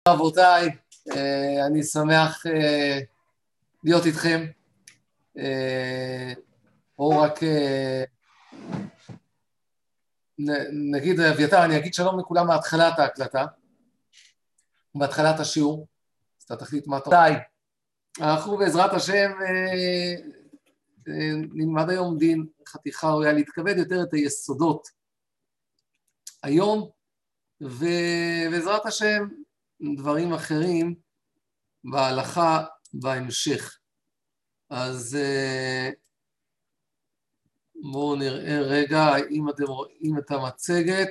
רבותיי, אני שמח להיות איתכם. או רק נגיד, אביתר, אני אגיד שלום לכולם מהתחלת ההקלטה, מהתחלת השיעור, אז אתה תחליט מה אתה... אנחנו בעזרת השם נלמד היום דין חתיכה ראויה להתכבד יותר את היסודות היום, ובעזרת השם דברים אחרים בהלכה בהמשך. אז בואו נראה רגע אם אתם רואים את המצגת.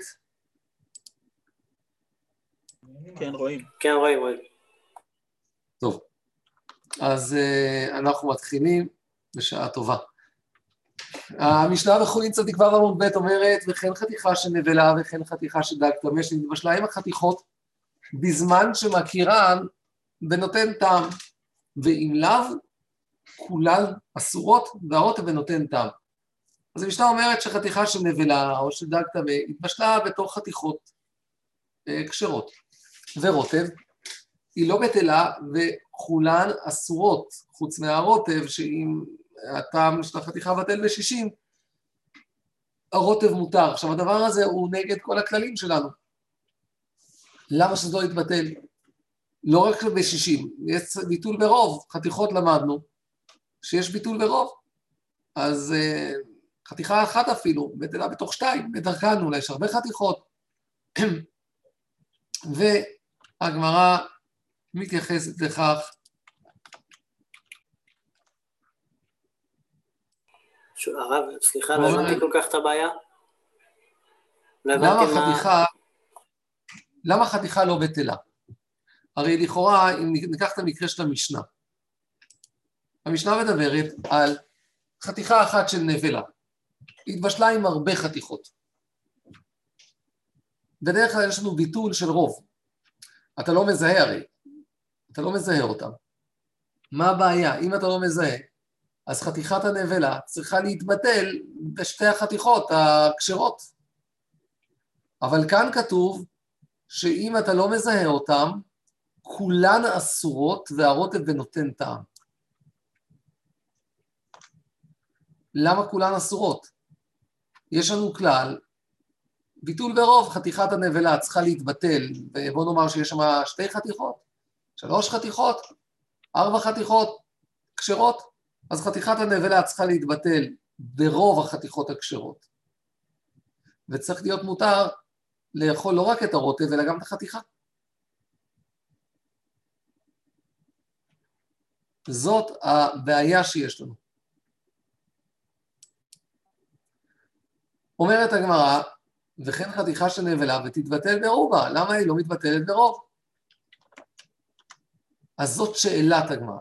כן, רואים. כן, רואים. טוב, אז אנחנו מתחילים בשעה טובה. המשנה בחולין צדיק ו' עמוד ב' אומרת, וכן חתיכה של נבלה וכן חתיכה של דג טמא שנתבשלה עם החתיכות בזמן שמכירן ונותן טעם, ואם לאו כולן אסורות והרוטב ונותן טעם. אז המשנה אומרת שחתיכה של נבלה או של דג טמא התבשלה בתור חתיכות כשרות, ורוטב היא לא בטלה וכולן אסורות, חוץ מהרוטב שאם הטעם של החתיכה בטל ב-60, הרוטב מותר. עכשיו הדבר הזה הוא נגד כל הכללים שלנו. למה שזה לא יתבטל? לא רק ב-60, יש ביטול ברוב, חתיכות למדנו, שיש ביטול ברוב, אז חתיכה אחת אפילו, בטלה בתוך 2, בדרכן אולי יש הרבה חתיכות, והגמרא מתייחסת לכך. הרב, סליחה, לא הבנתי כל כך את הבעיה. למה חתיכה לא בטלה? הרי לכאורה, אם ניקח את המקרה של המשנה, המשנה מדברת על חתיכה אחת של נבלה, התבשלה עם הרבה חתיכות. בדרך כלל יש לנו ביטול של רוב. אתה לא מזהה הרי, אתה לא מזהה אותם. מה הבעיה? אם אתה לא מזהה, אז חתיכת הנבלה צריכה להתבטל בשתי החתיכות הכשרות. אבל כאן כתוב שאם אתה לא מזהה אותם, כולן אסורות והרוטב ונותן טעם. למה כולן אסורות? יש לנו כלל, ביטול ברוב, חתיכת הנבלה צריכה להתבטל, ובוא נאמר שיש שם 2 חתיכות, 3 חתיכות, 4 חתיכות כשרות, אז חתיכת הנבלה צריכה להתבטל ברוב החתיכות הכשרות. וצריך להיות מותר לאכול לא רק את הרוטב, אלא גם את החתיכה. זאת הבעיה שיש לנו. אומרת הגמרא, וכן חתיכה של נבלה ותתבטל ברובה, למה היא לא מתבטלת ברוב? אז זאת שאלת הגמרא.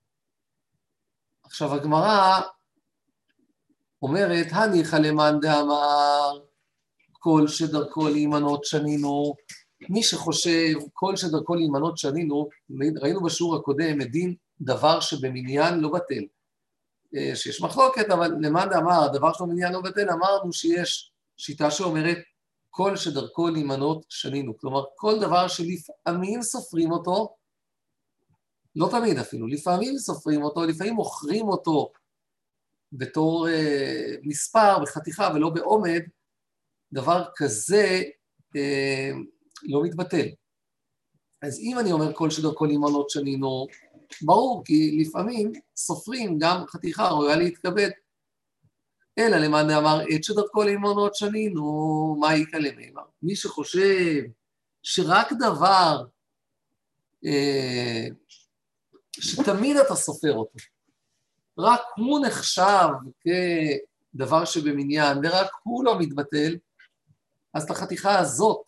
עכשיו הגמרא אומרת, הניחא למאן דאמר, כל שדרכו להימנות שנינו, מי שחושב כל שדרכו להימנות שנינו, ראינו בשיעור הקודם מדין דבר שבמניין לא בטל, שיש מחלוקת, אבל למאן דאמר, דבר שבמניין לא בטל, אמרנו שיש שיטה שאומרת, כל שדרכו להימנות שנינו, כלומר כל דבר שלפעמים סופרים אותו, לא תמיד אפילו, לפעמים סופרים אותו, לפעמים מוכרים אותו בתור מספר, בחתיכה ולא בעומד, דבר כזה לא מתבטל. אז אם אני אומר כל שדרכו להימנות שנינו, ברור, כי לפעמים סופרים גם חתיכה ראויה להתכבד. אלא למאן דאמר עת שדרכו להימנות שנינו, מה יקא למימר? מי שחושב שרק דבר שתמיד אתה סופר אותו, רק הוא נחשב כדבר שבמניין, ורק הוא לא מתבטל, אז את החתיכה הזאת,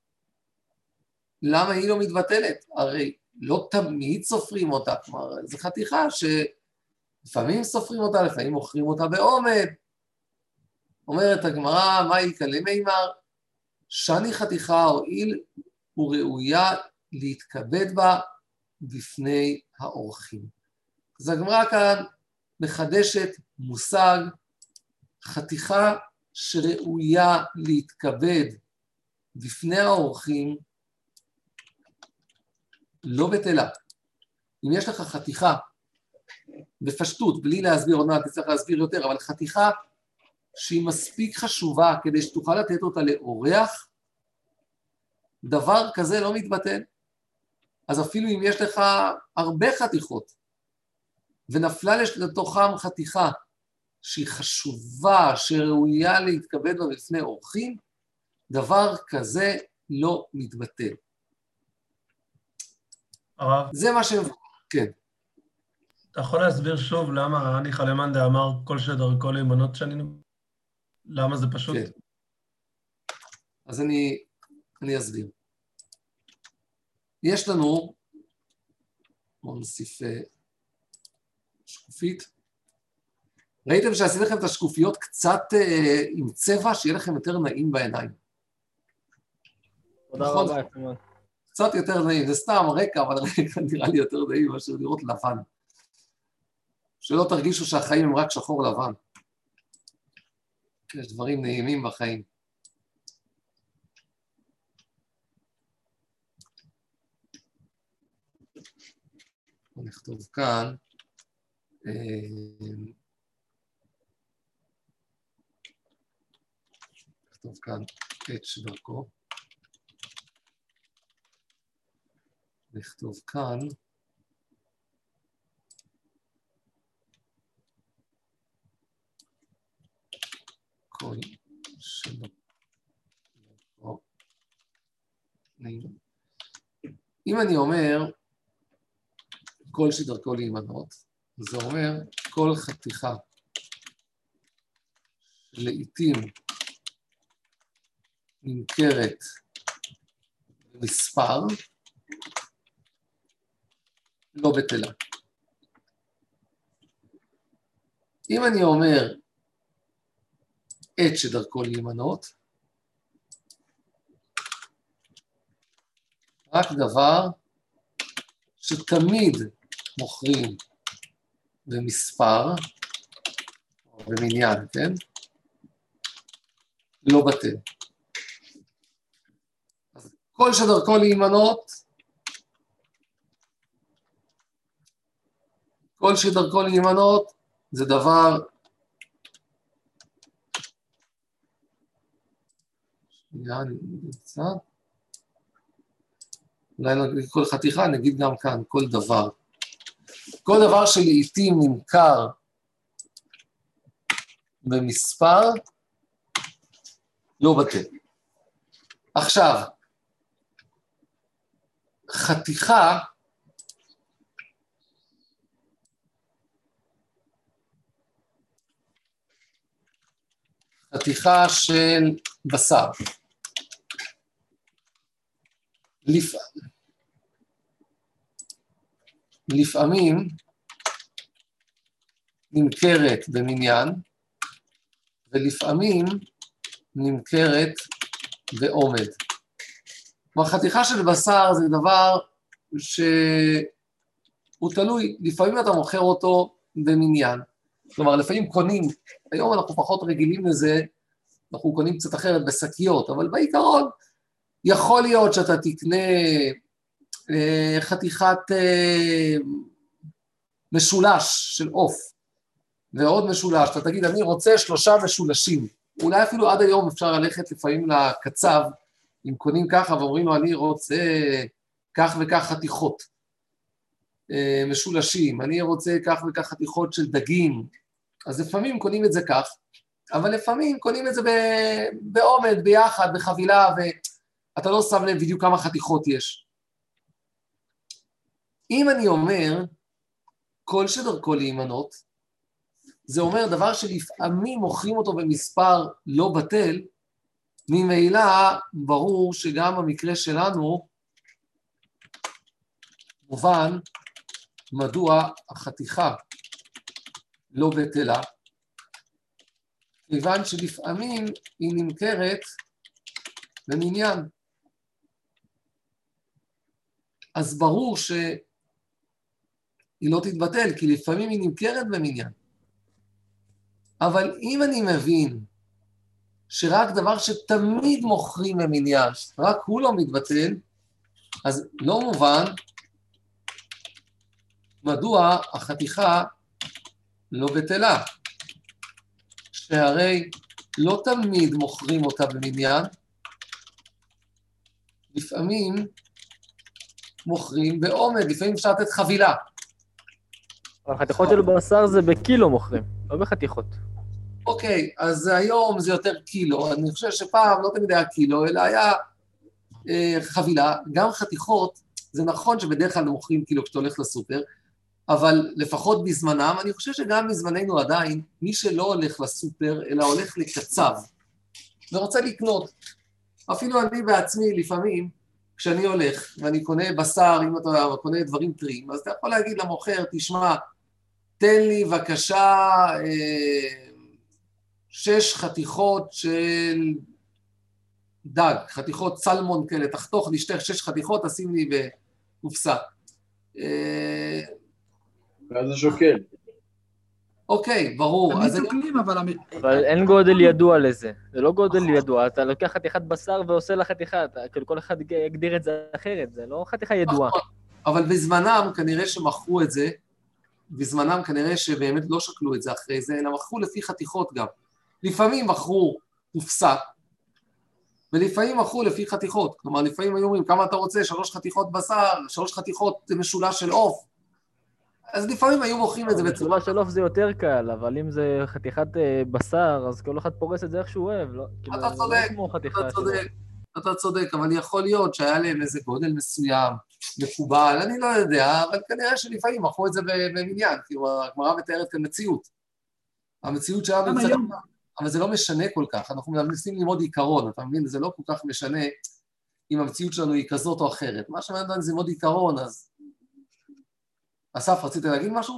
למה היא לא מתבטלת? הרי לא תמיד סופרים אותה, כלומר, זו חתיכה שלפעמים סופרים אותה, לפעמים מוכרים אותה בעומד. אומרת הגמרא, מה יקא למימר? שני חתיכה הואיל וראויה להתכבד בה בפני האורחים. אז הגמרא כאן מחדשת מושג חתיכה שראויה להתכבד בפני האורחים, לא בטלה. אם יש לך חתיכה, בפשטות, בלי להסביר, עוד מעט תצטרך להסביר יותר, אבל חתיכה שהיא מספיק חשובה כדי שתוכל לתת אותה לאורח, דבר כזה לא מתבטל. אז אפילו אם יש לך הרבה חתיכות, ונפלה לתוכם חתיכה שהיא חשובה, שראויה להתכבד בה בפני אורחים, דבר כזה לא מתבטל. הרב, זה מה ש... כן. אתה יכול להסביר שוב למה רעני חלמאן אמר כל שדרכו להימנות שנים? למה זה פשוט? כן. אז אני אסביר. יש לנו, בואו נוסיף שקופית. ראיתם שעשיתי לכם את השקופיות קצת עם צבע, שיהיה לכם יותר נעים בעיניים. תודה נכון? רבה, יפמן. קצת יותר נעים, זה סתם רקע, אבל רקע נראה לי יותר נעים מאשר לראות לבן. שלא תרגישו שהחיים הם רק שחור לבן. יש דברים נעימים בחיים. בואו נכתוב כאן. נכתוב כאן את שדרכו. נכתוב כאן. כל שדרכו. אם אני אומר כל שדרכו להימנות, זה אומר כל חתיכה לעתים נמכרת במספר, לא בטלה. אם אני אומר את שדרכו להימנות, רק דבר שתמיד מוכרים במספר, או במניין, כן? לא בטל. אז כל שדרכו להימנות, כל שדרכו להימנות, זה דבר אני נמצא. אולי נגיד כל חתיכה, נגיד גם כאן, כל דבר. כל דבר שלעיתים נמכר במספר, לא בטל. עכשיו, חתיכה, חתיכה של בשר. לפעמים נמכרת במניין, ולפעמים נמכרת בעומד. כלומר, חתיכה של בשר זה דבר שהוא תלוי, לפעמים אתה מוכר אותו במניין. כלומר, לפעמים קונים, היום אנחנו פחות רגילים לזה, אנחנו קונים קצת אחרת בשקיות, אבל בעיקרון יכול להיות שאתה תקנה חתיכת משולש של עוף, ועוד משולש, אתה תגיד, אני רוצה 3 משולשים, אולי אפילו עד היום אפשר ללכת לפעמים לקצב, אם קונים ככה ואומרים לו, אני רוצה כך וכך חתיכות משולשים, אני רוצה כך וכך חתיכות של דגים, אז לפעמים קונים את זה כך, אבל לפעמים קונים את זה בעומד, ביחד, בחבילה, ואתה לא שם לב בדיוק כמה חתיכות יש. אם אני אומר, כל שדרכו להימנות, זה אומר דבר שלפעמים מוכרים אותו במספר לא בטל, ממילא ברור שגם במקרה שלנו, מובן מדוע החתיכה לא בטלה, כיוון שלפעמים היא נמכרת במניין. אז ברור שהיא לא תתבטל, כי לפעמים היא נמכרת במניין. אבל אם אני מבין שרק דבר שתמיד מוכרים במניין, רק הוא לא מתבטל, אז לא מובן מדוע החתיכה לא בטלה? שהרי לא תמיד מוכרים אותה במניין, לפעמים מוכרים בעומד, לפעמים אפשר לתת חבילה. החתיכות של בשר זה בקילו מוכרים, לא בחתיכות. אוקיי, אז היום זה יותר קילו, אני חושב שפעם לא תמיד היה קילו, אלא היה חבילה, גם חתיכות, זה נכון שבדרך כלל מוכרים קילו כשאתה הולך לסופר, אבל לפחות בזמנם, אני חושב שגם בזמננו עדיין, מי שלא הולך לסופר, אלא הולך לקצב, ורוצה לקנות. אפילו אני בעצמי לפעמים, כשאני הולך ואני קונה בשר, אם אתה קונה דברים טריים, אז אתה יכול להגיד למוכר, תשמע, תן לי בבקשה 6 חתיכות של דג, חתיכות סלמון כאלה, תחתוך לי 6 חתיכות, תשים לי בקופסה. ואז זה שוקל. אוקיי, ברור. תמיד שוקלים, אבל אין גודל ידוע לזה. זה לא גודל ידוע, אתה לוקח חתיכת בשר ועושה לה חתיכה, כאילו כל אחד יגדיר את זה אחרת, זה לא חתיכה ידועה. אבל בזמנם כנראה שמכרו את זה, בזמנם כנראה שבאמת לא שקלו את זה אחרי זה, אלא מכרו לפי חתיכות גם. לפעמים מכרו קופסה, ולפעמים מכרו לפי חתיכות. כלומר, לפעמים היו אומרים, כמה אתה רוצה? 3 חתיכות בשר, 3 חתיכות משולש של עוף. אז לפעמים היו מוכרים את זה בצורה... משולש של עוף זה יותר קל, אבל אם זה חתיכת בשר, אז כל אחד פורס את זה איך שהוא אוהב, לא? אתה צודק, אתה צודק, אבל יכול להיות שהיה להם איזה גודל מסוים, מקובל, אני לא יודע, אבל כנראה שלפעמים מכרו את זה במניין, כאילו הגמרא מתארת כאן מציאות. המציאות שהיה נמצאת, אבל זה לא משנה כל כך, אנחנו מנסים ללמוד עיקרון, אתה מבין? זה לא כל כך משנה אם המציאות שלנו היא כזאת או אחרת. מה שמעניין זה ללמוד עיקרון, אז... אסף, רצית להגיד משהו?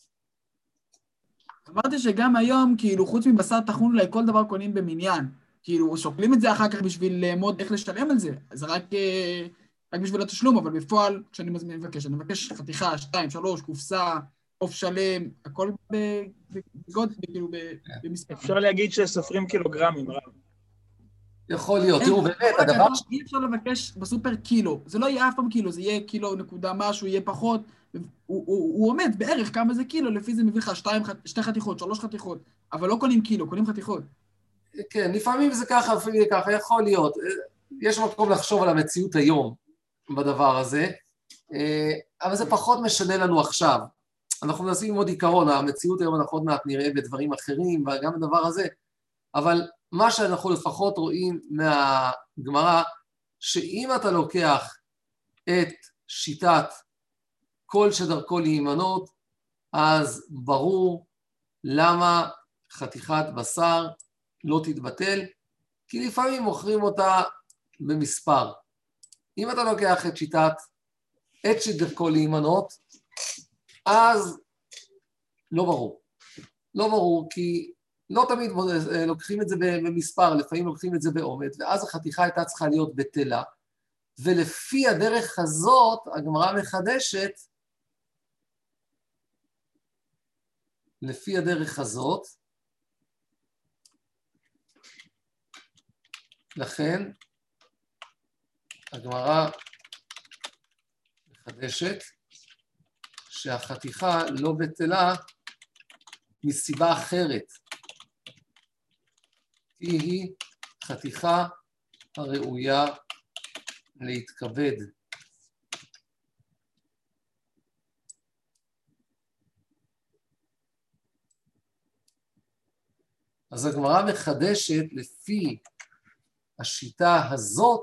אמרתי שגם היום, כאילו, חוץ מבשר טחון אולי כל דבר קונים במניין. כאילו, שוקלים את זה אחר כך בשביל ללמוד איך לשלם על זה. זה רק בשביל התשלום, אבל בפועל, כשאני מבקש, אני מבקש חתיכה, 2, 3, קופסה, עוף שלם, הכל בגודל, כאילו, במספר. אפשר להגיד שסופרים קילוגרמים, רב. יכול להיות, תראו, באמת, הדבר... אי אפשר לבקש בסופר קילו, זה לא יהיה אף פעם קילו, זה יהיה קילו נקודה משהו, יהיה פחות, הוא עומד בערך כמה זה קילו, לפי זה מביא לך 2 חתיכות, 3 חתיכות, אבל לא קונים קילו, קונים חתיכות. כן, לפעמים זה ככה, לפעמים זה ככה, יכול להיות. יש מקום לחשוב על המציאות היום בדבר הזה, אבל זה פחות משנה לנו עכשיו. אנחנו מנסים ללמוד עיקרון, המציאות היום אנחנו עוד מעט נראה בדברים אחרים, וגם בדבר הזה, אבל מה שאנחנו לפחות רואים מהגמרא, שאם אתה לוקח את שיטת כל שדרכו להימנות, אז ברור למה חתיכת בשר לא תתבטל, כי לפעמים מוכרים אותה במספר. אם אתה לוקח את שיטת את שדרכו להימנות, אז לא ברור. לא ברור, כי לא תמיד לוקחים את זה במספר, לפעמים לוקחים את זה בעומד, ואז החתיכה הייתה צריכה להיות בטלה, ולפי הדרך הזאת, הגמרא מחדשת, לפי הדרך הזאת, לכן, הגמרא מחדשת, שהחתיכה לא בטלה מסיבה אחרת, היא חתיכה הראויה להתכבד. אז הגמרא מחדשת לפי השיטה הזאת,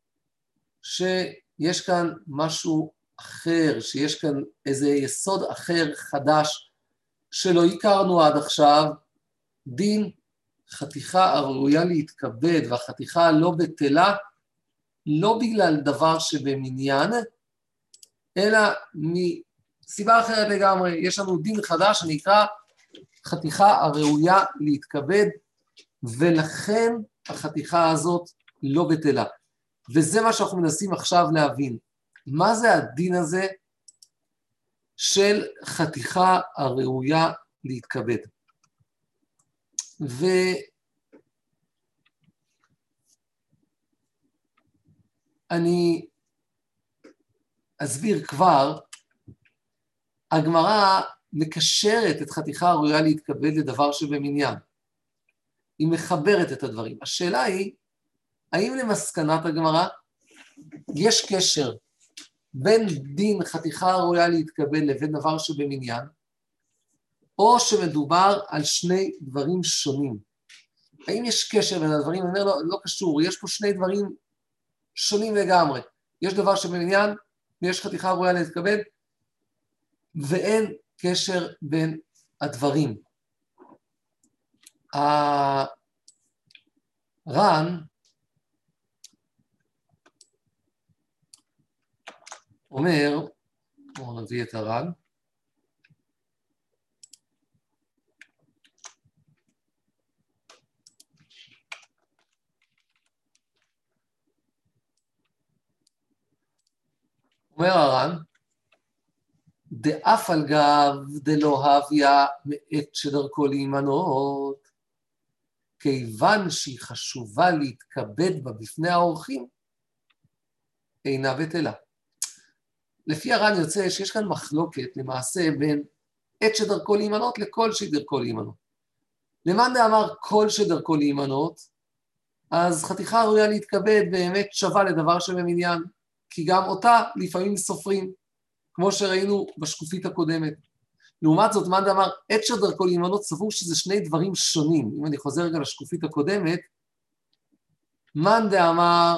שיש כאן משהו אחר, שיש כאן איזה יסוד אחר חדש, שלא הכרנו עד עכשיו, דין חתיכה הראויה להתכבד, והחתיכה הלא בטלה, לא בגלל דבר שבמניין, אלא מסיבה אחרת לגמרי. יש לנו דין חדש שנקרא חתיכה הראויה להתכבד, ולכן החתיכה הזאת לא בטלה. וזה מה שאנחנו מנסים עכשיו להבין. מה זה הדין הזה של חתיכה הראויה להתכבד? ואני אסביר כבר, הגמרא מקשרת את חתיכה הראויה להתכבד לדבר שבמניין. היא מחברת את הדברים. השאלה היא, האם למסקנת הגמרא יש קשר בין דין חתיכה הראויה להתכבד לבין דבר שבמניין, או שמדובר על שני דברים שונים? האם יש קשר בין הדברים? אני אומר, לא קשור, יש פה שני דברים שונים לגמרי. יש דבר שבמניין, ויש חתיכה ראויה להתכבד, ואין קשר בין הדברים. הר"ן אומר, בואו נביא את הר"ן, אומר הר"ן, דאף על גב דלא הביה מעת שדרכו להימנות, כיוון שהיא חשובה להתכבד בה בפני האורחים, אינה בטלה. לפי הר"ן יוצא שיש כאן מחלוקת למעשה בין עת שדרכו להימנות לכל שדרכו להימנות. למאן דאמר כל שדרכו להימנות, אז חתיכה ראויה להתכבד באמת שווה לדבר שבמניין, כי גם אותה לפעמים סופרים, כמו שראינו בשקופית הקודמת. לעומת זאת, מאן דאמר עת שדרכו להימנות סבור שזה שני דברים שונים. אם אני חוזר רגע לשקופית הקודמת, מאן דאמר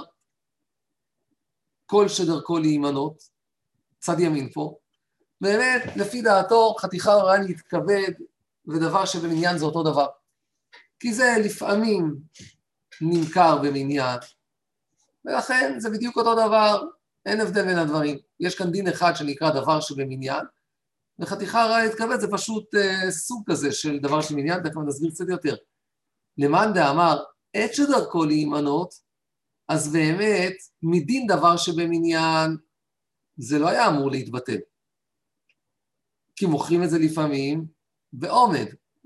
כל שדרכו להימנות, צד ימין פה, באמת לפי דעתו חתיכה ראויה להתכבד ודבר שבמניין זה אותו דבר. כי זה לפעמים נמכר במניין, ולכן זה בדיוק אותו דבר, אין הבדל בין הדברים. יש כאן דין אחד שנקרא דבר שבמניין, וחתיכה ראויה להתכבד זה פשוט סוג כזה של דבר שבמניין, תכף נסביר קצת יותר. למאן דאמר עת שדרכו להימנות, אז באמת מדין דבר שבמניין זה לא היה אמור להתבטל. כי מוכרים את זה לפעמים בעומד.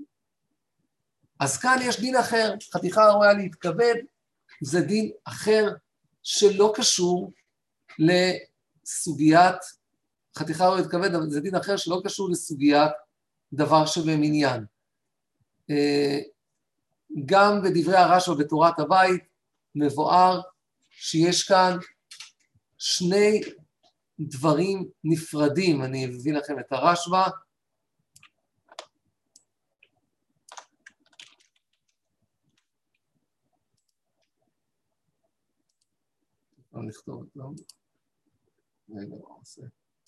אז כאן יש דין אחר, חתיכה ראויה להתכבד, זה דין אחר שלא קשור לסוגיית, חתיכה ראויה להתכבד, זה דין אחר שלא קשור לסוגיית דבר שבמניין. גם בדברי הרשב"א בתורת הבית מבואר שיש כאן שני דברים נפרדים. אני אביא לכם את הרשב"א. לא נכתוב את זה. רגע, מה עושה?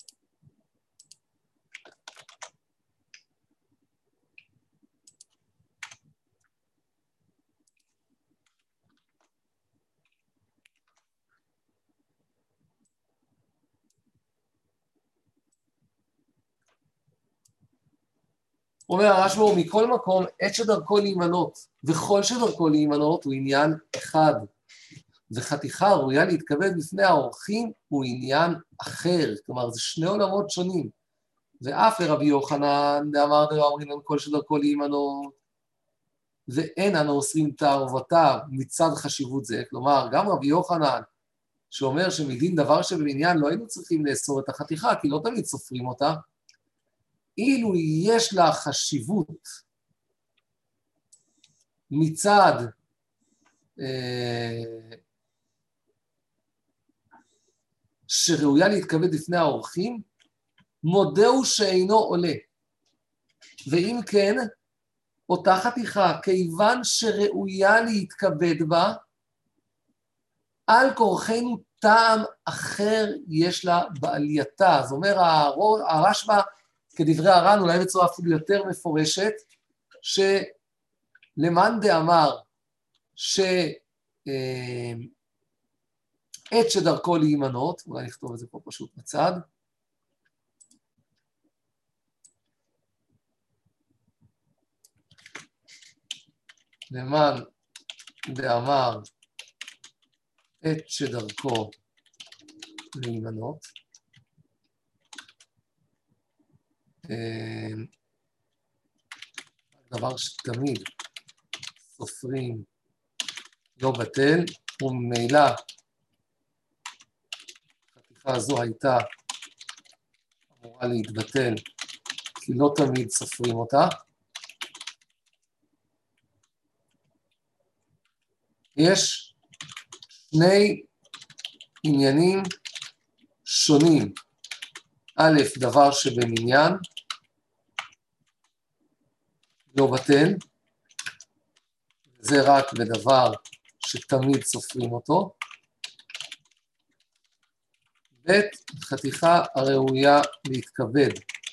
אומר הרשב"א, מכל מקום, עת שדרכו להימנות, וכל שדרכו להימנות הוא עניין אחד, וחתיכה ראויה להתכבד בפני האורחים הוא עניין אחר, כלומר זה שני עולמות שונים, ואף לרבי יוחנן דאמר דרא אומרים להם כל שדרכו להימנות, ואין אנו אוסרים תערובותיו מצד חשיבות זה, כלומר גם רבי יוחנן שאומר שמדין דבר שבמניין לא היינו צריכים לאסור את החתיכה, כי לא תמיד סופרים אותה, אילו יש לה חשיבות מצד שראויה להתכבד לפני האורחים, מודהו שאינו עולה. ואם כן, אותה חתיכה, כיוון שראויה להתכבד בה, על כורחנו טעם אחר יש לה בעלייתה. זאת אומרת, הרשב"א, כדברי הר"ן, אולי בצורה אפילו יותר מפורשת, שלמאן דאמר שעת שדרכו להימנות, אולי נכתוב את זה פה פשוט בצד, למאן דאמר עת שדרכו להימנות, דבר שתמיד סופרים לא בטל, וממילא החתיכה הזו הייתה אמורה להתבטל כי לא תמיד סופרים אותה. יש שני עניינים שונים. א', דבר שבמניין, לא בטל, זה רק בדבר שתמיד סופרים אותו. ב', חתיכה הראויה להתכבד.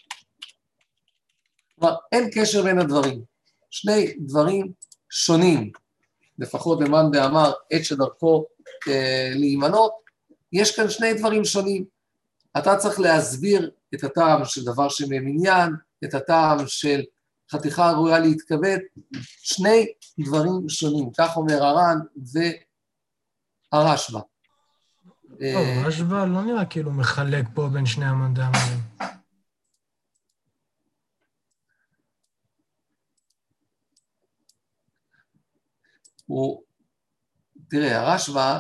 כלומר, אין קשר בין הדברים. שני דברים שונים, לפחות למאן דאמר עת שדרכו להימנות, יש כאן שני דברים שונים. אתה צריך להסביר את הטעם של דבר שבמניין, את הטעם של חתיכה ראויה להתכבד, שני דברים שונים, כך אומר הר"ן והרשב"א. הרשב"א לא נראה כאילו מחלק פה בין שני המאן דאמרים. תראה, הרשב"א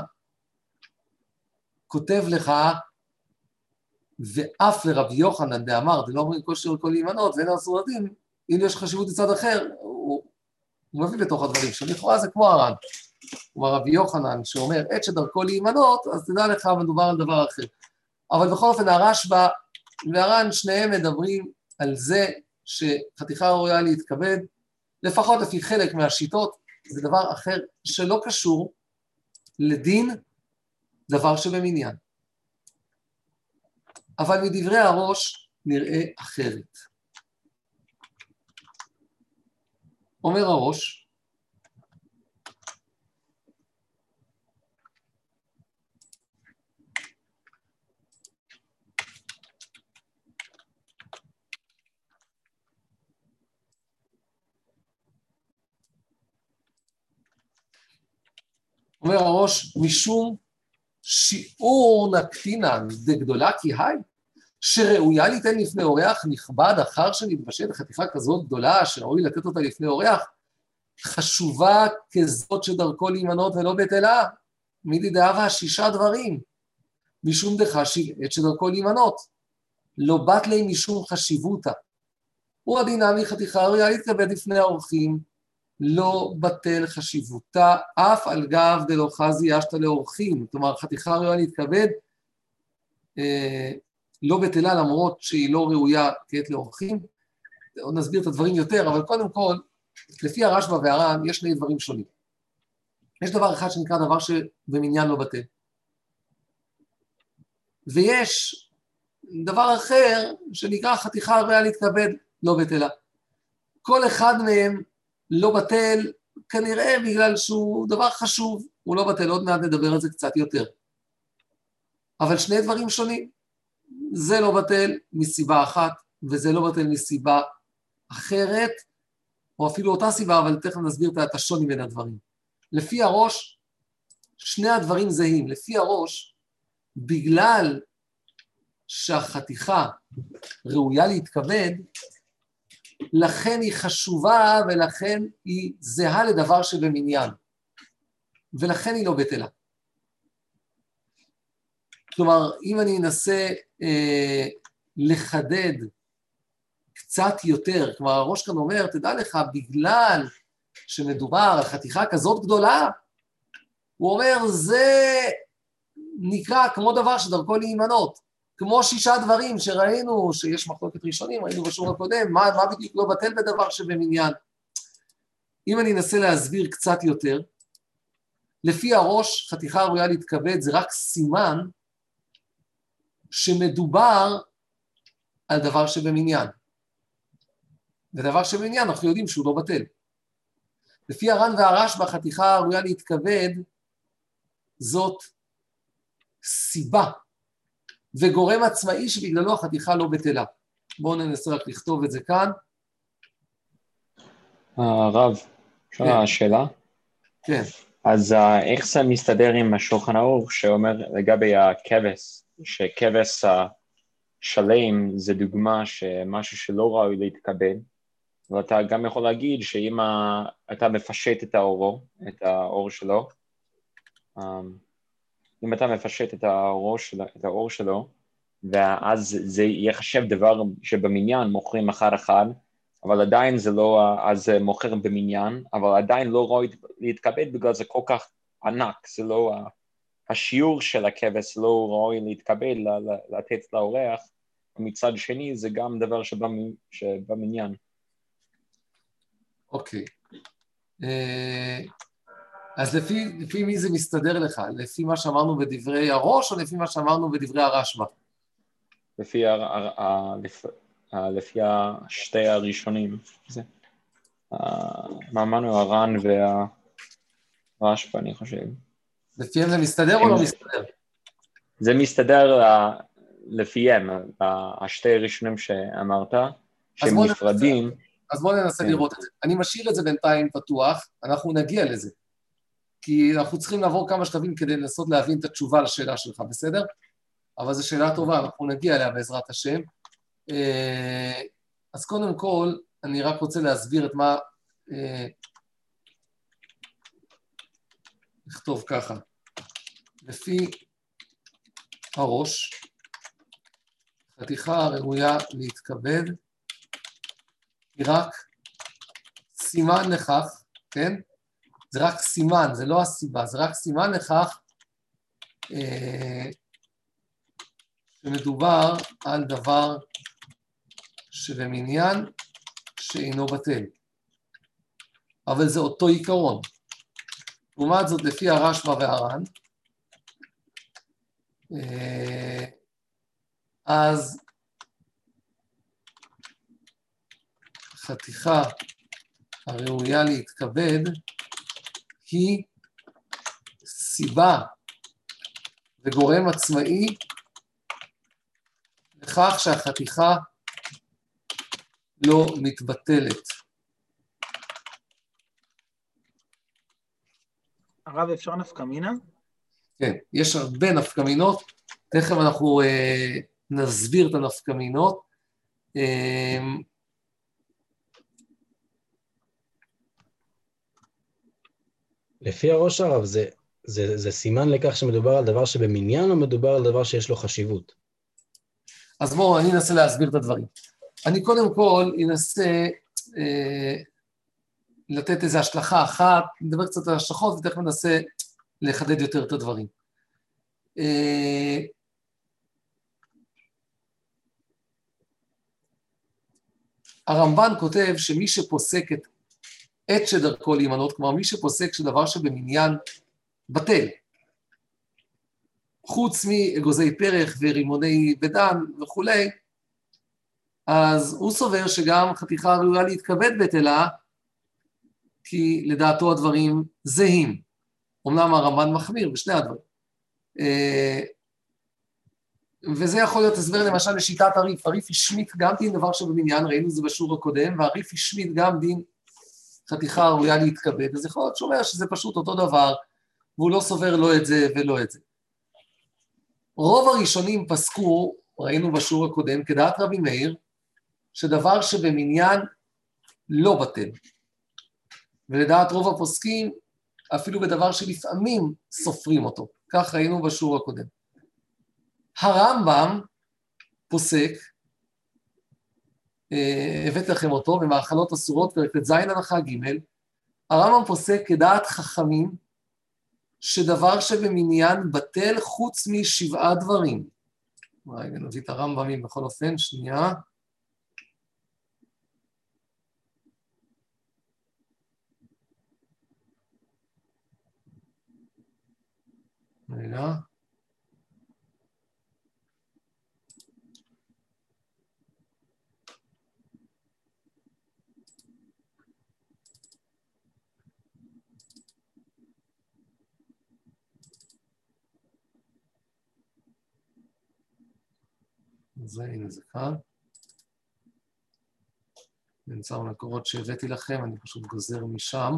כותב לך, ואף לרבי יוחנן דאמר, זה לא אומרים כל שיר כל להימנות, ואין אסור לדין, אם יש חשיבות לצד אחר, הוא מביא לתוך הדברים שלכאורה זה כמו הר"ן. כלומר, רבי יוחנן שאומר, עת שדרכו להימנות, אז תדע לך, מדובר על דבר אחר. אבל בכל אופן, הרשב"א והר"ן, שניהם מדברים על זה שחתיכה ראויה להתכבד, לפחות לפי חלק מהשיטות, זה דבר אחר שלא קשור לדין, דבר שבמניין. אבל מדברי הראש נראה אחרת. אומר הראש, אומר הראש, משום שיעור נקטינן דגדולה כי היי, שראויה ליתן לפני אורח נכבד אחר שנתבשל חתיכה כזאת גדולה, שראוי לתת אותה לפני אורח, חשובה כזאת שדרכו להימנות ולא בטלה, מידי דאבה 6 דברים, משום דחשיב עת שדרכו להימנות, לא בת להם משום חשיבותה, הוא הדינמי חתיכה ראויה להתכבד לפני האורחים, לא בטל חשיבותה, אף על גב דלא חזי ישתא לאורחים, כלומר חתיכה ראויה להתכבד, לא בטלה למרות שהיא לא ראויה כעת לאורחים, עוד נסביר את הדברים יותר, אבל קודם כל, לפי הרשב"א והר"ן יש שני דברים שונים. יש דבר אחד שנקרא דבר שבמניין לא בטל, ויש דבר אחר שנקרא חתיכה ראויה להתכבד לא בטלה. כל אחד מהם לא בטל, כנראה בגלל שהוא דבר חשוב, הוא לא בטל, עוד מעט נדבר על זה קצת יותר. אבל שני דברים שונים, זה לא בטל מסיבה אחת, וזה לא בטל מסיבה אחרת, או אפילו אותה סיבה, אבל תכף נסביר את השוני בין הדברים. לפי הראש, שני הדברים זהים. לפי הראש, בגלל שהחתיכה ראויה להתכבד, לכן היא חשובה ולכן היא זהה לדבר שבמניין. ולכן היא לא בטלה. כלומר, אם אני אנסה לחדד קצת יותר, כלומר הראש כאן אומר, תדע לך, בגלל שמדובר על חתיכה כזאת גדולה, הוא אומר, זה נקרא כמו דבר שדרכו להימנות, כמו 6 דברים שראינו, שיש מחלוקת ראשונים, ראינו בשיעור הקודם, מה בדיוק לא בטל בדבר שבמניין. אם אני אנסה להסביר קצת יותר, לפי הראש, חתיכה ראויה להתכבד, זה רק סימן שמדובר על דבר שבמניין. ודבר שבמניין, אנחנו יודעים שהוא לא בטל. לפי הר"ן והרשב"א, חתיכה ראויה להתכבד, זאת סיבה, וגורם עצמאי שבגללו החתיכה לא בטלה. בואו ננסה רק לכתוב את זה כאן. הרב, אפשר השאלה? כן. אז איך זה מסתדר עם השולחן ערוך שאומר לגבי הכבש, שכבש השלם זה דוגמה שמשהו שלא ראוי להתקבל, ואתה גם יכול להגיד שאם אתה מפשט את האור שלו, אם אתה מפשט את האור שלו, ואז זה יחשב דבר שבמניין מוכרים אחד, אבל עדיין זה לא, אז מוכר במניין, אבל עדיין לא ראוי להתכבד בגלל זה כל כך ענק, זה לא, השיעור של הכבש לא ראוי להתכבד, לתת לאורח, ומצד שני זה גם דבר שבמניין. אוקיי. אז לפי מי זה מסתדר לך? לפי מה שאמרנו בדברי הראש, או לפי מה שאמרנו בדברי הרשב"א? לפי השתי הראשונים. מה אמרנו, הר"ן והרשב"א, אני חושב. לפיהם זה מסתדר או לא מסתדר? זה מסתדר לפיהם, השתי הראשונים שאמרת, שהם נפרדים. אז בואו ננסה לראות את זה. אני משאיר את זה בינתיים פתוח, אנחנו נגיע לזה. כי אנחנו צריכים לעבור כמה שלבים כדי לנסות להבין את התשובה לשאלה שלך, בסדר? אבל זו שאלה טובה, אנחנו נגיע אליה בעזרת השם. אז קודם כל, אני רק רוצה להסביר את מה... נכתוב ככה. לפי הראש, חתיכה ראויה להתכבד, היא רק סימן לכך, כן? זה רק סימן, זה לא הסיבה, זה רק סימן לכך שמדובר על דבר שבמניין שאינו בטל. אבל זה אותו עיקרון. לעומת זאת, לפי הרשב"א והר"ן, אז חתיכה הראויה להתכבד היא סיבה וגורם עצמאי לכך שהחתיכה לא מתבטלת. הרב, אפשר נפקא מינה? כן, יש הרבה נפקא מינות, תכף אנחנו נסביר את הנפקא מינות. לפי הראש הרב, זה סימן לכך שמדובר על דבר שבמניין, או מדובר על דבר שיש לו חשיבות? אז בואו, אני אנסה להסביר את הדברים. אני קודם כל אנסה לתת איזו השלכה אחת, נדבר קצת על השלכות, ותכף ננסה לחדד יותר את הדברים. הרמב"ן כותב שמי שפוסק את שדרכו להימנות, כלומר מי שפוסק שדבר שבמניין בטל, חוץ מאגוזי פרח ורימוני בדן וכולי, אז הוא סובר שגם חתיכה ראויה להתכבד בטלה, כי לדעתו הדברים זהים. אומנם הרמב"ן מחמיר בשני הדברים. וזה יכול להיות הסבר למשל לשיטת הריף. הריף השמיט גם דין דבר שבמניין, ראינו זה בשיעור הקודם, והריף השמיט גם דין חתיכה ראויה להתכבד. אז יכול להיות שאומר שזה פשוט אותו דבר, והוא לא סובר לא את זה ולא את זה. רוב הראשונים פסקו, ראינו בשיעור הקודם, כדעת רבי מאיר, שדבר שבמניין לא בטל. ולדעת רוב הפוסקים, אפילו בדבר שלפעמים סופרים אותו. כך ראינו בשיעור הקודם. הרמב"ם פוסק, הבאת לכם אותו, במאכלות אסורות, פרק ט"ז הלכה ג', הרמב"ם פוסק כדעת חכמים, שדבר שבמניין בטל חוץ משבעה דברים. רגע, נביא את הרמב"מים בכל אופן, שנייה. רגע. אז הנה זה כאן. נמצא במקורות שהבאתי לכם, אני פשוט גוזר משם.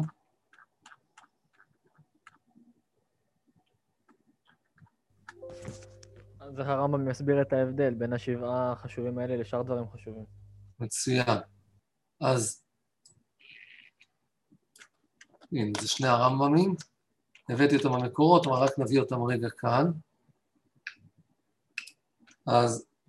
אז הרמב"ם מסביר את ההבדל בין השבעה החשובים האלה לשאר דברים חשובים. מצוין. אז, הנה, זה שני הרמב"מים. הבאתי אותם במקורות, אבל רק נביא אותם רגע כאן. אז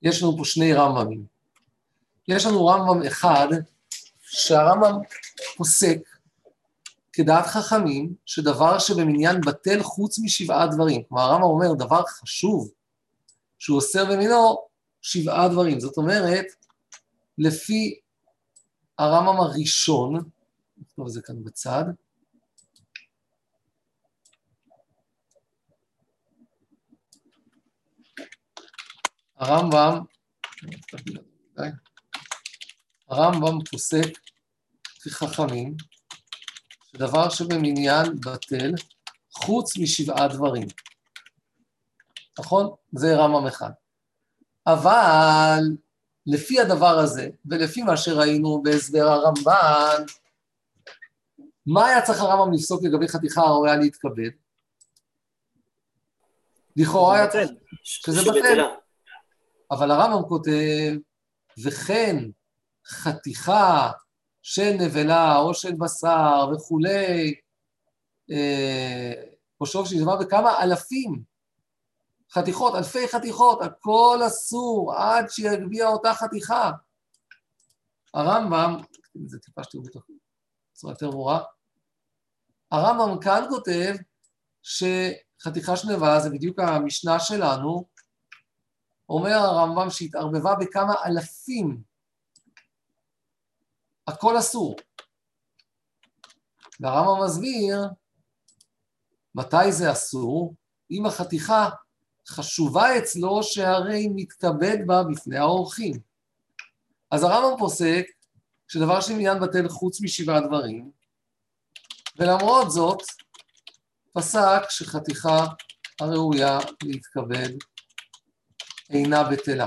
יש לנו פה שני רמב"מים. יש לנו רמב"ם אחד, שהרמב"ם פוסק כדעת חכמים, שדבר שבמניין בטל חוץ משבעה דברים. כלומר, הרמב"ם אומר דבר חשוב, שהוא אוסר במינו 7 דברים. זאת אומרת, לפי הרמב"ם הראשון, נכתוב את זה כאן בצד, הרמב"ם פוסק לפי חכמים, שדבר שבמניין בטל חוץ משבעה דברים. נכון? זה רמב"ם אחד. אבל לפי הדבר הזה, ולפי מה שראינו בהסבר הרמב"ן, מה היה צריך הרמב"ם לפסוק לגבי חתיכה הראויה להתכבד? לכאורה היה צריך... שזה בטל. אבל הרמב"ם כותב, וכן חתיכה של נבלה או של בשר וכולי, חושב שנשמע בכמה אלפים חתיכות, אלפי חתיכות, הכל אסור עד שיגביע אותה חתיכה. הרמב"ם, זה טיפה שתראו בתוך בצורה יותר ברורה, הרמב"ם כאן כותב שחתיכה של נבלה, זה בדיוק המשנה שלנו, אומר הרמב"ם שהתערבבה בכמה אלפים, הכל אסור. והרמב"ם מסביר, מתי זה אסור? אם החתיכה חשובה אצלו שהרי מתכבד בה בפני האורחים. אז הרמב"ם פוסק שדבר שמניין בטל חוץ משבעה דברים, ולמרות זאת פסק שחתיכה הראויה להתכבד אינה בטלה.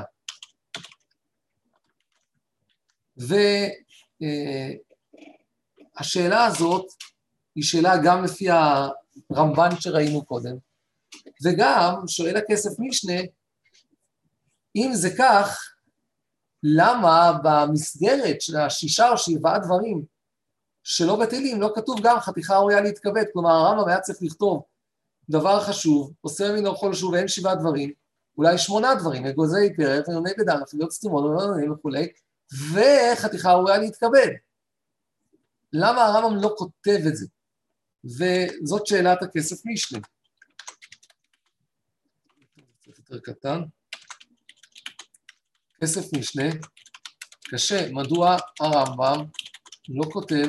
והשאלה הזאת היא שאלה גם לפי הרמב"ן שראינו קודם, וגם שואל הכסף משנה, אם זה כך, למה במסגרת של 6 או 7 דברים שלא בטלים, לא כתוב גם חתיכה ראויה להתכבד? כלומר, הרמב"ם היה צריך לכתוב דבר חשוב, עושה ממנו אוכל שוב ואין 7 דברים, אולי 8 דברים, אגוזי פרח, עיוני בדן, אפילו סתומות, וכולי, וחתיכה ראויה להתכבד. למה הרמב"ם לא כותב את זה? וזאת שאלת הכסף משנה. קצת יותר קטן. כסף משנה, קשה, מדוע הרמב"ם לא כותב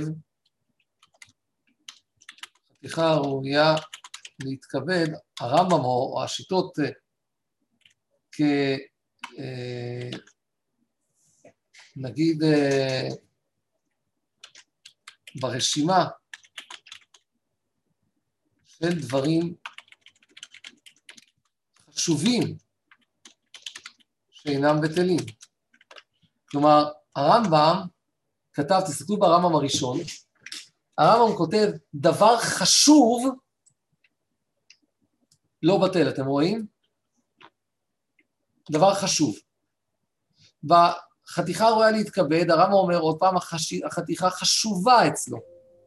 חתיכה ראויה להתכבד? הרמב"ם או השיטות נגיד ברשימה של דברים חשובים שאינם בטלים. כלומר, הרמב"ם כתב, תסתכלו ברמב"ם הראשון, הרמב"ם כותב דבר חשוב לא בטל, אתם רואים? דבר חשוב. בחתיכה ראויה להתכבד, הרמב"ם אומר עוד פעם, החתיכה חשובה אצלו.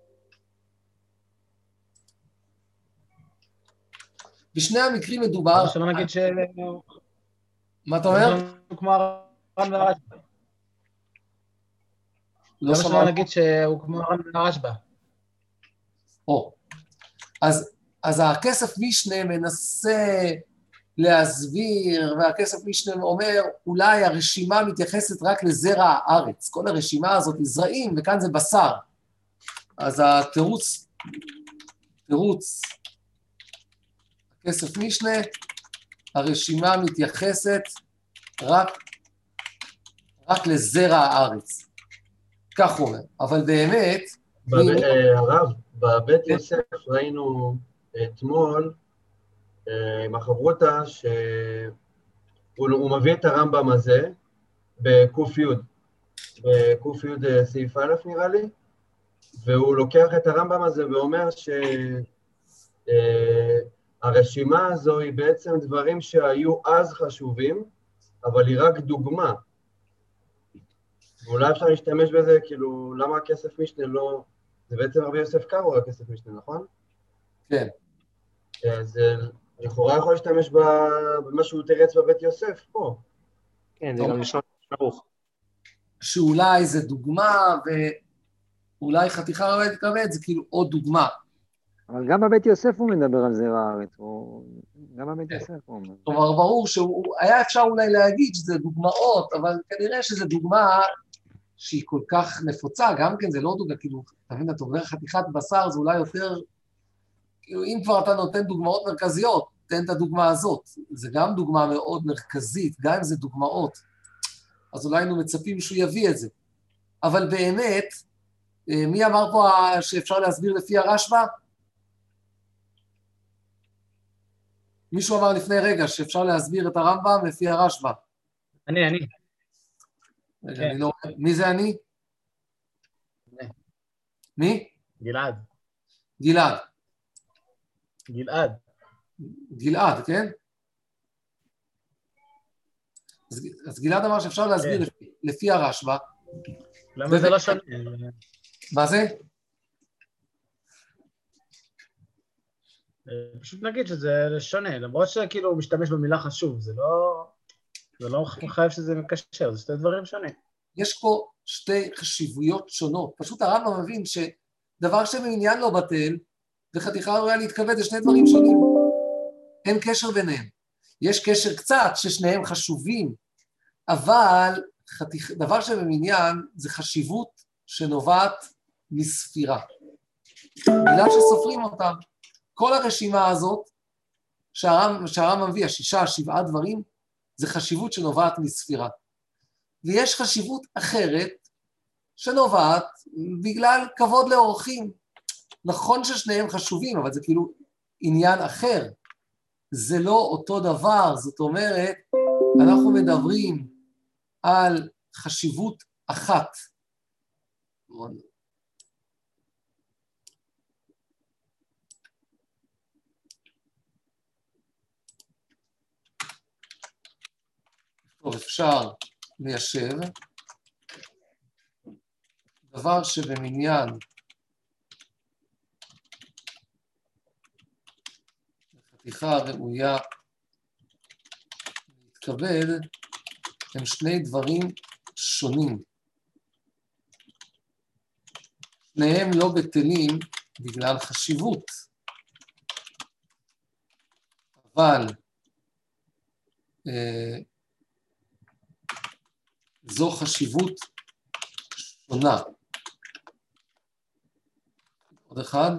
בשני המקרים מדובר... שלא נגיד ש... מה אתה אומר? כמו הר"ן והרשב"א. לא שמע. שלא נגיד שהוא כמו הר"ן והרשב"א. אז הכסף משנה מנסה להסביר, והכסף משנה אומר, אולי הרשימה מתייחסת רק לזרע הארץ. כל הרשימה הזאת היא זרעים, וכאן זה בשר. אז התירוץ, הכסף משנה, הרשימה מתייחסת רק לזרע הארץ. כך הוא אומר. אבל באמת... הרב, בבית יוסף ראינו אתמול, עם החברותה, שהוא מביא את הרמב"ם הזה בק"י, סעיף א' נראה לי, והוא לוקח את הרמב"ם הזה ואומר שהרשימה הזו היא בעצם דברים שהיו אז חשובים, אבל היא רק דוגמה. ואולי אפשר להשתמש בזה, כאילו, למה הכסף משנה לא... זה בעצם רבי יוסף קארו הכסף משנה, נכון? כן. אז לכאורה יכול להשתמש במה שהוא תרץ בבית יוסף פה. כן, זה גם לשון ערוך. שאולי זה דוגמה, ואולי חתיכה רבה להתכוון, זה כאילו עוד דוגמה. אבל גם בבית יוסף הוא מדבר על זרע הארץ, גם בבית יוסף הוא אומר. כלומר, ברור שהיה אפשר אולי להגיד שזה דוגמאות, אבל כנראה שזה דוגמה שהיא כל כך נפוצה, גם כן זה לא דוגמה, כאילו, אתה מבין, אתה אומר חתיכת בשר, זה אולי יותר, כאילו, אם כבר אתה נותן דוגמאות מרכזיות, תן את הדוגמה הזאת. זה גם דוגמה מאוד מרכזית, גם אם זה דוגמאות. אז אולי היינו מצפים שהוא יביא את זה. אבל באמת, מי אמר פה שאפשר להסביר לפי הרשב"א? מישהו אמר לפני רגע שאפשר להסביר את הרמב"ם לפי הרשב"א. אני. רגע, אני לא... מי זה אני? מי? גלעד. גלעד. גלעד. גלעד, כן? אז גלעד אמר שאפשר להסביר לפי הרשב"א. למה זה לא שונה? מה זה? פשוט נגיד שזה שונה, למרות שכאילו הוא משתמש במילה חשוב, זה לא חייב שזה מקשר, זה שתי דברים שונים. יש פה שתי חשיבויות שונות. פשוט הרמב"ם מבין שדבר שבעניין לא בטל, וחתיכה ראויה להתכבד, זה שני דברים שונים. אין קשר ביניהם. יש קשר קצת ששניהם חשובים, אבל דבר שבעניין זה חשיבות שנובעת מספירה. בגלל שסופרים אותם, כל הרשימה הזאת, שהרמב"ם מביא, 6-7 דברים, זה חשיבות שנובעת מספירה. ויש חשיבות אחרת שנובעת בגלל כבוד לאורחים. נכון ששניהם חשובים, אבל זה כאילו עניין אחר. זה לא אותו דבר, זאת אומרת, אנחנו מדברים על חשיבות אחת. טוב, אפשר ליישב. דבר שבמניין חתיכה ראויה להתכבד, הם שני דברים שונים. שניהם לא בטלים בגלל חשיבות, אבל זו חשיבות שונה. עוד אחד,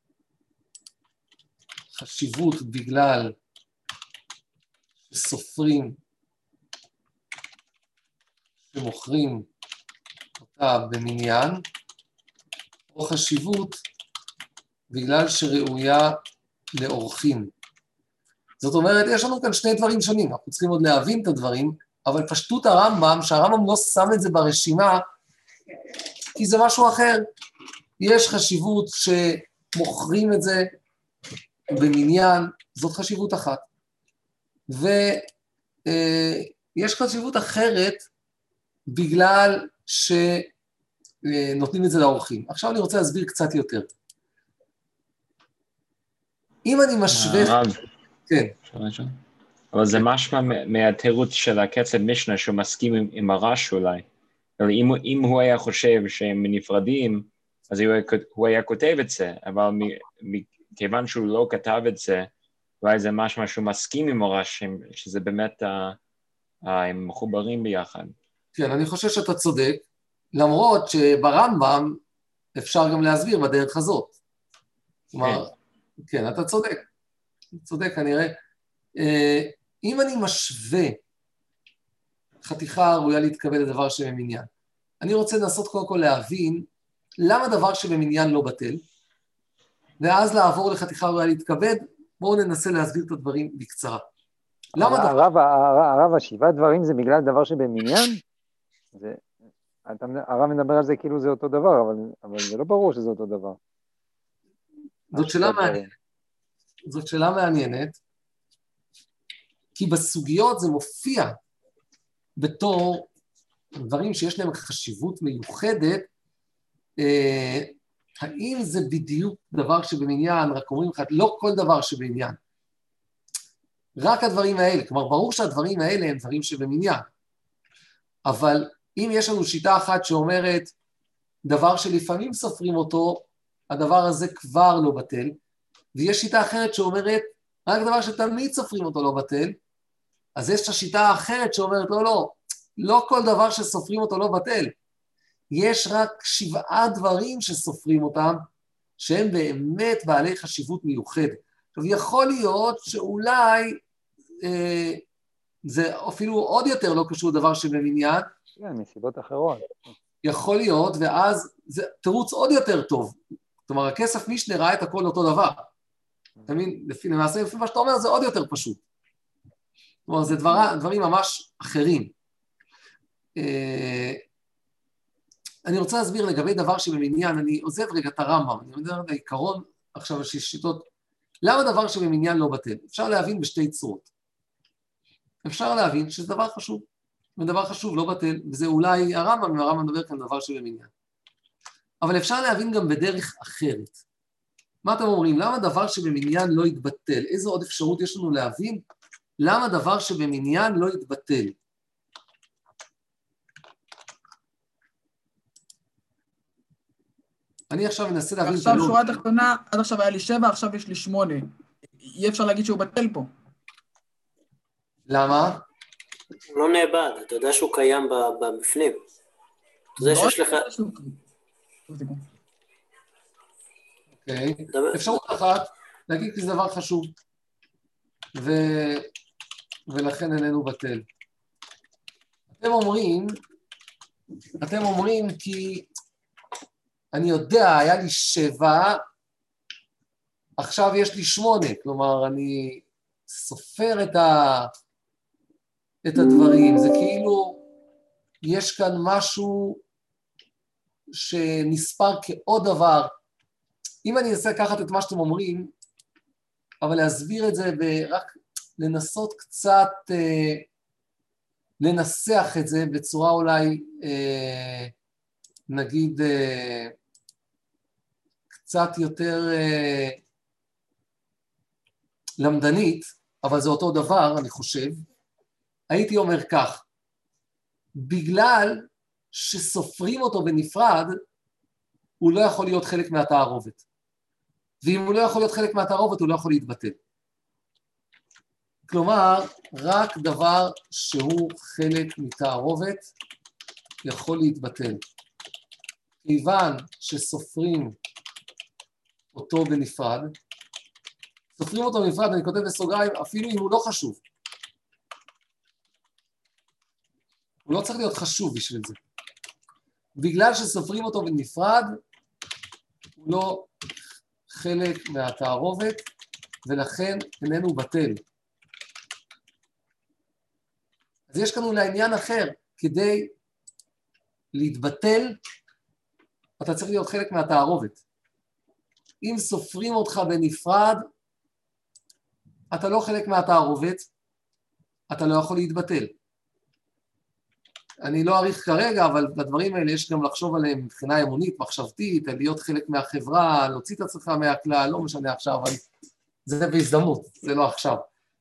חשיבות בגלל שסופרים שמוכרים אותה במניין, או חשיבות בגלל שראויה לאורחים. זאת אומרת, יש לנו כאן שני דברים שונים, אנחנו צריכים עוד להבין את הדברים, אבל פשטות הרמב"ם, שהרמב"ם לא שם את זה ברשימה, כי זה משהו אחר. יש חשיבות שמוכרים את זה במניין, זאת חשיבות אחת. ויש חשיבות אחרת בגלל שנותנים את זה לאורחים. עכשיו אני רוצה להסביר קצת יותר. אם אני משווה... כן. אבל זה משמע מהתירוץ של הקצב משנה שהוא מסכים עם הרש אולי. אם הוא היה חושב שהם נפרדים, אז הוא היה כותב את זה, אבל מכיוון שהוא לא כתב את זה, אולי זה משמע שהוא מסכים עם הרש, שזה באמת הם מחוברים ביחד. כן, אני חושב שאתה צודק, למרות שברמב"ם אפשר גם להסביר בדרך הזאת. כלומר, כן, אתה צודק. צודק, כנראה. אם אני משווה חתיכה ראויה להתכבד לדבר שבמניין, אני רוצה לנסות קודם כל להבין למה דבר שבמניין לא בטל, ואז לעבור לחתיכה ראויה להתכבד. בואו ננסה להסביר את הדברים בקצרה. הרב, 7 דברים זה בגלל דבר שבמניין? הרב מדבר על זה כאילו זה אותו דבר, אבל זה לא ברור שזה אותו דבר. זאת שאלה מעניינת, כי בסוגיות זה מופיע בתור דברים שיש להם חשיבות מיוחדת. האם זה בדיוק דבר שבמניין, רק אומרים לך, לא כל דבר שבמניין. רק הדברים האלה, כלומר ברור שהדברים האלה הם דברים שבמניין, אבל אם יש לנו שיטה אחת שאומרת, דבר שלפעמים סופרים אותו, הדבר הזה כבר לא בטל, ויש שיטה אחרת שאומרת, רק דבר שתמיד סופרים אותו לא בטל, אז יש את השיטה האחרת שאומרת, לא כל דבר שסופרים אותו לא בטל. יש רק 7 דברים שסופרים אותם, שהם באמת בעלי חשיבות מיוחדת. עכשיו, יכול להיות שאולי זה אפילו עוד יותר לא קשור דבר שבמניין. כן, מסיבות אחרות. יכול להיות, ואז זה תירוץ עוד יותר טוב. כלומר, הכסף משנה ראה את הכל אותו דבר. אתה מבין? לפי מה שאתה אומר, זה עוד יותר פשוט. כלומר, זה דברים ממש אחרים. אני רוצה להסביר לגבי דבר שבמניין, אני עוזב רגע את הרמב"ם, אני מדבר על העיקרון עכשיו של שיטות, למה דבר שבמניין לא בטל? אפשר להבין בשתי צורות. אפשר להבין שזה דבר חשוב, ודבר חשוב לא בטל, וזה אולי הרמב"ם מדבר כאן דבר שבמניין. אבל אפשר להבין גם בדרך אחרת. מה אתם אומרים? למה דבר שבמניין לא יתבטל? איזו עוד אפשרות יש לנו להבין? למה דבר שבמניין לא יתבטל? אני עכשיו מנסה להבין... עכשיו שורה תחתונה, עד עכשיו היה לי 7, עכשיו יש לי 8. אי אפשר להגיד שהוא בטל פה. למה? הוא לא נאבד, אתה יודע שהוא קיים בפנים. אתה יודע שיש לך... אוקיי, אפשרות אחת, להגיד כי זה דבר חשוב, ולכן איננו בטל. אתם אומרים כי אני יודע, היה לי 7, עכשיו יש לי 8, כלומר אני סופר את הדברים, זה כאילו יש כאן משהו שנספר כעוד דבר. אם אני אנסה לקחת את מה שאתם אומרים, אבל להסביר את זה ורק לנסות קצת לנסח את זה בצורה אולי נגיד קצת יותר למדנית, אבל זה אותו דבר, אני חושב, הייתי אומר כך, בגלל שסופרים אותו בנפרד, הוא לא יכול להיות חלק מהתערובת. ואם הוא לא יכול להיות חלק מהתערובת, הוא לא יכול להתבטל. כלומר, רק דבר שהוא חלק מתערובת יכול להתבטל. כיוון שסופרים אותו בנפרד, אני כותב בסוגריים, אפילו אם הוא לא חשוב. הוא לא צריך להיות חשוב בשביל זה. בגלל שסופרים אותו בנפרד, הוא לא חלק מהתערובת, ולכן איננו בטל. אז יש כאן אולי עניין אחר, כדי להתבטל, אתה צריך להיות חלק מהתערובת. אם סופרים אותך בנפרד, אתה לא חלק מהתערובת, אתה לא יכול להתבטל. אני לא אעריך כרגע, אבל בדברים האלה יש גם לחשוב עליהם מבחינה אמונית, מחשבתית, להיות חלק מהחברה, להוציא את עצמך מהכלל, לא משנה עכשיו, אבל זה בהזדמנות, זה לא עכשיו.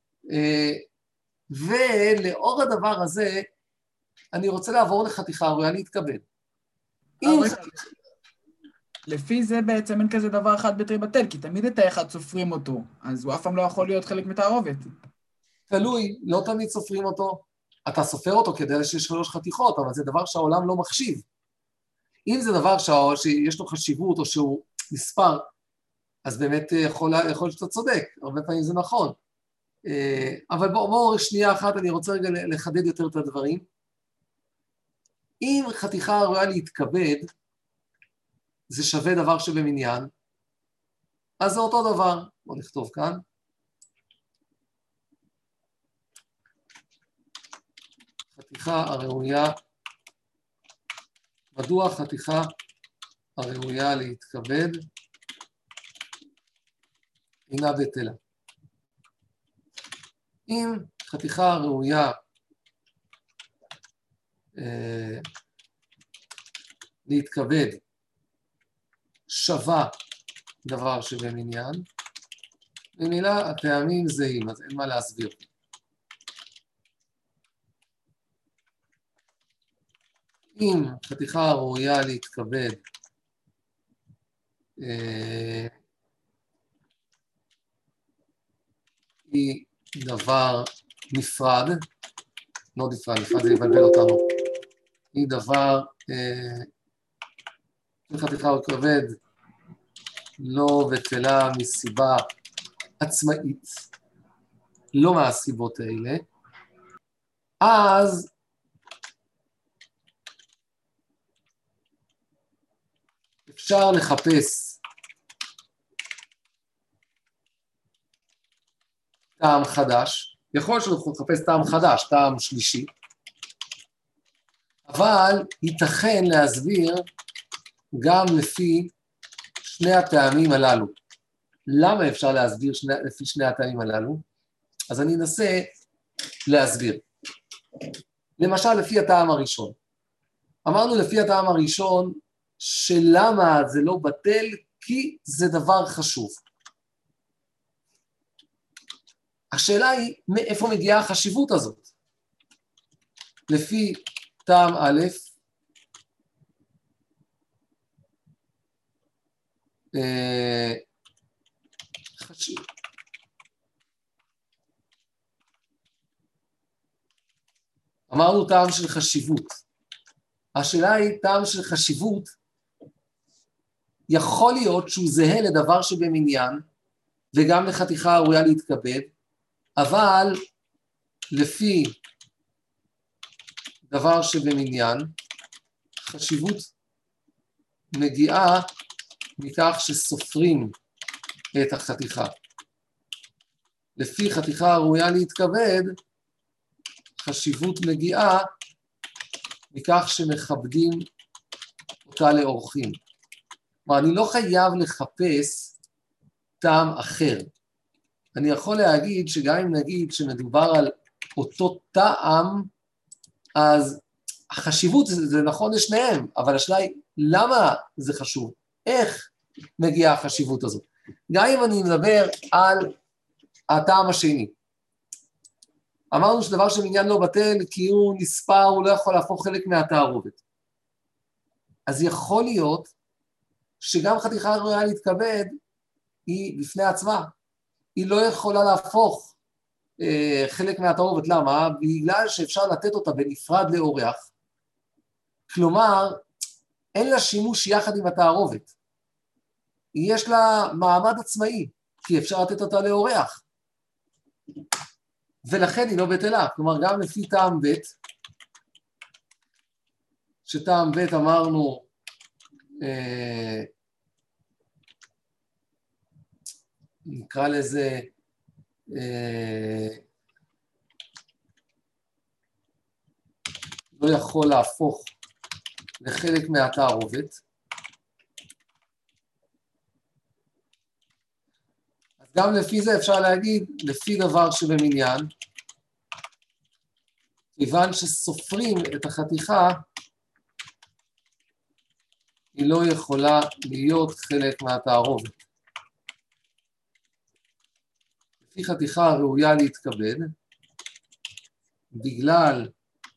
ולאור הדבר הזה, אני רוצה לעבור לחתיכה ראויה להתקבל. לפי זה בעצם אין כזה דבר אחד בטל בטל, כי תמיד את האחד סופרים אותו, אז הוא אף פעם לא יכול להיות חלק מתערובת. תלוי, לא תמיד סופרים אותו. אתה סופר אותו כדי שיש 3 חתיכות, אבל זה דבר שהעולם לא מחשיב. אם זה דבר שיש לו חשיבות או שהוא מספר, אז באמת יכול להיות שאתה צודק, הרבה פעמים זה נכון. אבל בואו שנייה אחת, אני רוצה רגע לחדד יותר את הדברים. אם חתיכה ראויה להתכבד, זה שווה דבר שבמניין, אז זה אותו דבר. בואו נכתוב כאן. חתיכה הראויה, מדוע חתיכה הראויה להתכבד אינה בטלה? אם חתיכה הראויה להתכבד שווה דבר שבמניין, במילה הטעמים זהים, אז אין מה להסביר. אם חתיכה ראויה להתכבד, היא דבר נפרד, לא נפרד, זה יבלבל אותנו, היא דבר, חתיכה כבד לא בטלה מסיבה עצמאית, לא מהסיבות האלה, אז אפשר לחפש טעם חדש, יכול שאנחנו נחפש טעם חדש, טעם שלישי, אבל ייתכן להסביר גם לפי שני הטעמים הללו. למה אפשר להסביר לפי שני הטעמים הללו? אז אני אנסה להסביר. למשל, לפי הטעם הראשון. אמרנו לפי הטעם הראשון, שלמה זה לא בטל, כי זה דבר חשוב. השאלה היא, מאיפה מגיעה החשיבות הזאת? לפי טעם א', אמרנו טעם של חשיבות. השאלה היא, טעם של חשיבות, יכול להיות שהוא זהה לדבר שבמניין, וגם לחתיכה הראויה להתכבד, אבל לפי דבר שבמניין, חשיבות מגיעה מכך שסופרים את החתיכה. לפי חתיכה הראויה להתכבד, חשיבות מגיעה מכך שמכבדים אותה לאורחים. כלומר, אני לא חייב לחפש טעם אחר. אני יכול להגיד שגם אם נגיד שמדובר על אותו טעם, אז החשיבות זה נכון לשניהם, אבל השאלה היא, למה זה חשוב? איך מגיעה החשיבות הזאת? גם אם אני מדבר על הטעם השני. אמרנו שדבר שמניין לא בטל, כי הוא נספר, הוא לא יכול להפוך חלק מהתערובת. אז יכול להיות שגם חתיכה ראויה להתכבד, היא בפני עצמה. היא לא יכולה להפוך חלק מהתערובת. למה? בגלל שאפשר לתת אותה בנפרד לאורח. כלומר, אין לה שימוש יחד עם התערובת. יש לה מעמד עצמאי, כי אפשר לתת אותה לאורח. ולכן היא לא בטלה. כלומר, גם לפי טעם ב', שטעם ב' אמרנו, נקרא לזה, לא יכול להפוך לחלק מהתערובת. אז גם לפי זה אפשר להגיד, לפי דבר שבמניין, כיוון שסופרים את החתיכה, היא לא יכולה להיות חלק מהתערובת. לפי חתיכה ראויה להתכבד, בגלל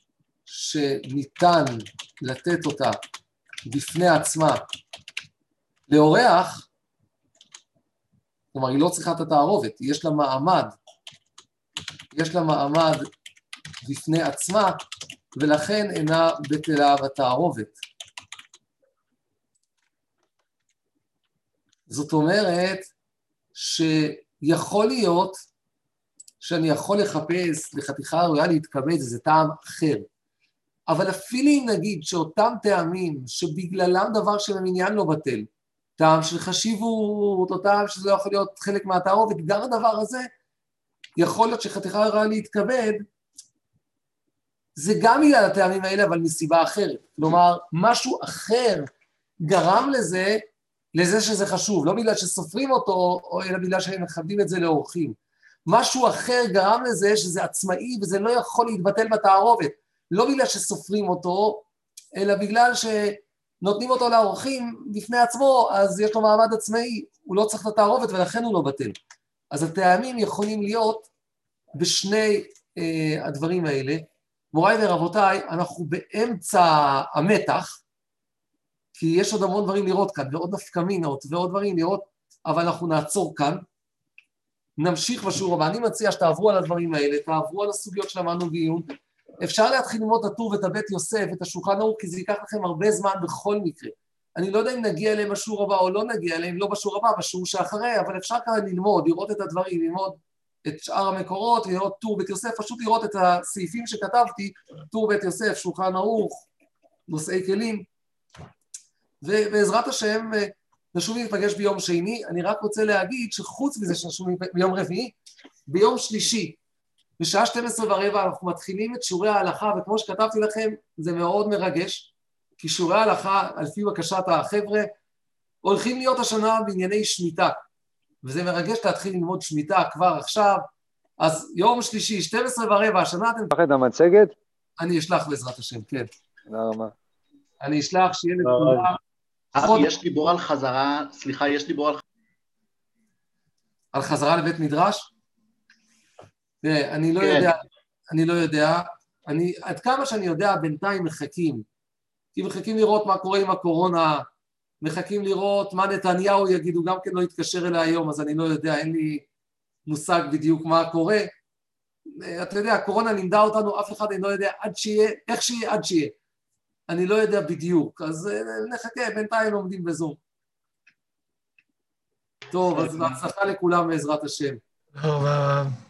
שניתן לתת אותה בפני עצמה לאורח, כלומר היא לא צריכה את התערובת, יש לה מעמד בפני עצמה, ולכן אינה בטלה בתערובת. זאת אומרת שיכול להיות שאני יכול לחפש לחתיכה ראויה להתכבד איזה טעם אחר, אבל אפילו אם נגיד שאותם טעמים שבגללם דבר שבמניין לא בטל, טעם של חשיבות, או טעם שזה לא יכול להיות חלק מהתערובת, גם הדבר הזה יכול להיות שחתיכה ראויה להתכבד, זה גם בגלל הטעמים האלה, אבל מסיבה אחרת. כלומר, משהו אחר גרם לזה שזה חשוב, לא בגלל שסופרים אותו, אלא בגלל שהם מכבדים את זה לאורחים. משהו אחר גרם לזה שזה עצמאי, וזה לא יכול להתבטל בתערובת. לא בגלל שסופרים אותו, אלא בגלל שנותנים אותו לאורחים בפני עצמו, אז יש לו מעמד עצמאי, הוא לא צריך את התערובת, ולכן הוא לא בטל. אז הטעמים יכולים להיות בשני הדברים האלה, מוריי ורבותיי, אנחנו באמצע המתח, כי יש עוד המון דברים לראות כאן, ועוד נפקמינות, ועוד דברים לראות, אבל אנחנו נעצור כאן, נמשיך בשיעור הבא. אני מציע שתעברו על הדברים האלה, תעברו על הסוגיות שלמדנו בעיון, אפשר להתחיל ללמוד את הטור ואת הבית יוסף, את השולחן ערוך, כי זה ייקח לכם הרבה זמן בכל מקרה. אני לא יודע אם נגיע אליהם בשיעור הבא או לא נגיע אליהם, לא בשיעור הבא, בשיעור שאחרי, אבל אפשר כאן ללמוד, לראות את הדברים, ללמוד את שאר המקורות, לראות טור בית יוסף, פשוט לראות את הסעיפים שכתבתי, טור בית יוסף, שולחן ערוך, נושאי כלים, ובעזרת השם, נשוב להיפגש ביום שני. אני רק רוצה להגיד שחוץ מזה שנשוב ביום רביעי, ביום שלישי, בשעה 12:15 אנחנו מתחילים את שיעורי ההלכה, וכמו שכתבתי לכם, זה מאוד מרגש, כי שיעורי ההלכה, על פי בקשת החבר'ה, הולכים להיות השנה בענייני שמיטה, וזה מרגש להתחיל ללמוד שמיטה כבר עכשיו. אז יום שלישי, 12:15, השנה אתם... תפחד המצגת? אני אשלח בעזרת השם, כן. תודה רבה. אני אשלח שיהיה לכולם... יש דיבור על חזרה, סליחה, יש דיבור על חזרה לבית מדרש? אני לא יודע, עד כמה שאני יודע, בינתיים מחכים, כי מחכים לראות מה קורה עם הקורונה, מחכים לראות מה נתניהו יגידו, גם כן לא יתקשר אליי היום, אז אני לא יודע, אין לי מושג בדיוק מה קורה. אתה יודע, הקורונה לימדה אותנו, אף אחד אני לא יודע עד שיהיה, איך שיהיה, עד שיהיה. אני לא יודע בדיוק, אז נחכה, בינתיים עומדים בזום. טוב, אז בהצלחה לכולם בעזרת השם. טוב,